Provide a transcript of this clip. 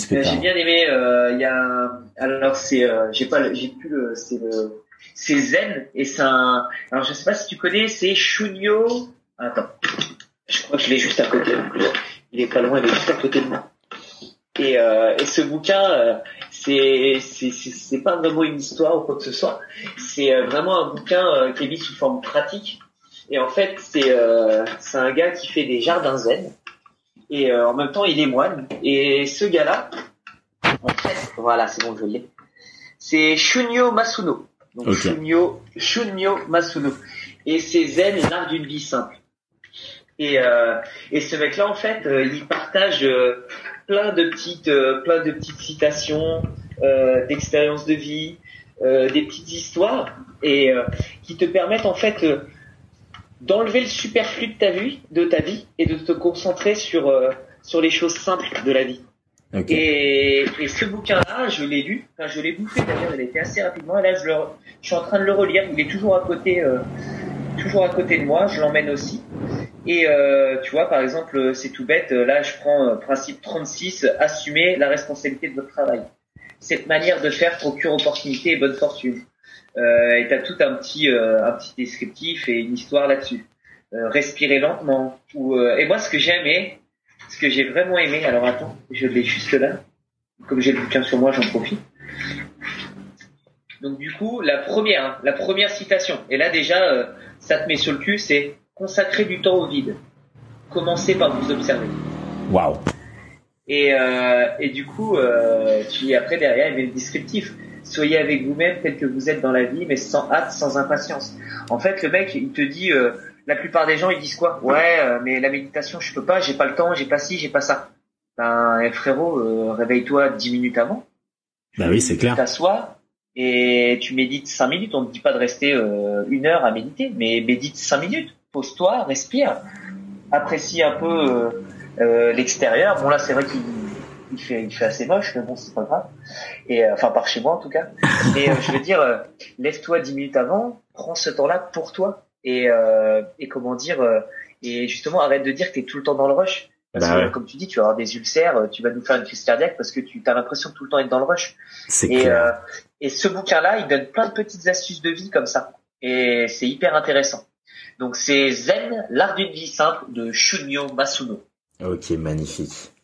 ce que J'ai bien aimé. Il y a alors c'est Zen et c'est un. Alors je sais pas si tu connais, c'est Shunyo. Attends, je crois que je l'ai juste à côté. Il est pas loin, il est juste à côté de moi. Et ce bouquin, c'est pas vraiment une histoire ou quoi que ce soit. C'est vraiment un bouquin qui est mis sous forme pratique. Et en fait, c'est un gars qui fait des jardins zen. Et en même temps, il est moine. Et ce gars-là, en fait, voilà, c'est bon, je l'ai. C'est Shunyo Masuno. Donc Ok. Shunyo Masuno. Et c'est zen, l'art d'une vie simple. Et ce mec-là, en fait, il partage plein de petites citations, d'expériences de vie, des petites histoires, et qui te permettent en fait d'enlever le superflu de ta vie, et de te concentrer sur les choses simples de la vie. Okay. Et ce bouquin-là, je l'ai lu, enfin je l'ai bouffé d'ailleurs, il a été assez rapidement, et là je suis en train de le relire. Il est toujours à côté de moi, je l'emmène aussi. Et tu vois, par exemple, c'est tout bête, là je prends principe 36, assumer la responsabilité de votre travail. Cette manière de faire procure opportunité et bonne fortune. Et t'as tout un petit descriptif et une histoire là-dessus. Respirer lentement. Et moi, ce que j'ai vraiment aimé, alors attends, je l'ai juste là. Comme j'ai le bouquin sur moi, j'en profite. Donc du coup, la première citation. Et là déjà, ça te met sur le cul, c'est consacrer du temps au vide. Commencez par vous observer. Waouh. Et du coup, après derrière, il y avait le descriptif. Soyez avec vous-même tel que vous êtes dans la vie, mais sans hâte, sans impatience. En fait, le mec, il te dit, la plupart des gens, ils disent quoi? Ouais, mais la méditation, je peux pas, j'ai pas le temps, j'ai pas ci, j'ai pas ça. Ben, frérot, réveille-toi 10 minutes avant. Bah oui, c'est clair. Tu t'assois et tu médites 5 minutes. On ne dit pas de rester 1 heure à méditer, mais médite 5 minutes. Pose-toi, respire, apprécie un peu l'extérieur. Bon là, c'est vrai qu'il fait assez moche, mais bon, c'est pas grave. Et enfin, par chez moi en tout cas. Et je veux dire, lève-toi 10 minutes avant, prends ce temps-là pour toi. Et comment dire, et justement, arrête de dire que t'es tout le temps dans le rush. Parce que, comme tu dis, tu vas avoir des ulcères, tu vas nous faire une crise cardiaque parce que tu as l'impression de tout le temps être dans le rush. C'est clair. Et ce bouquin-là, il donne plein de petites astuces de vie comme ça. Et c'est hyper intéressant. Donc c'est Zen, l'art d'une vie simple de Shunyo Masuno. Ok, magnifique.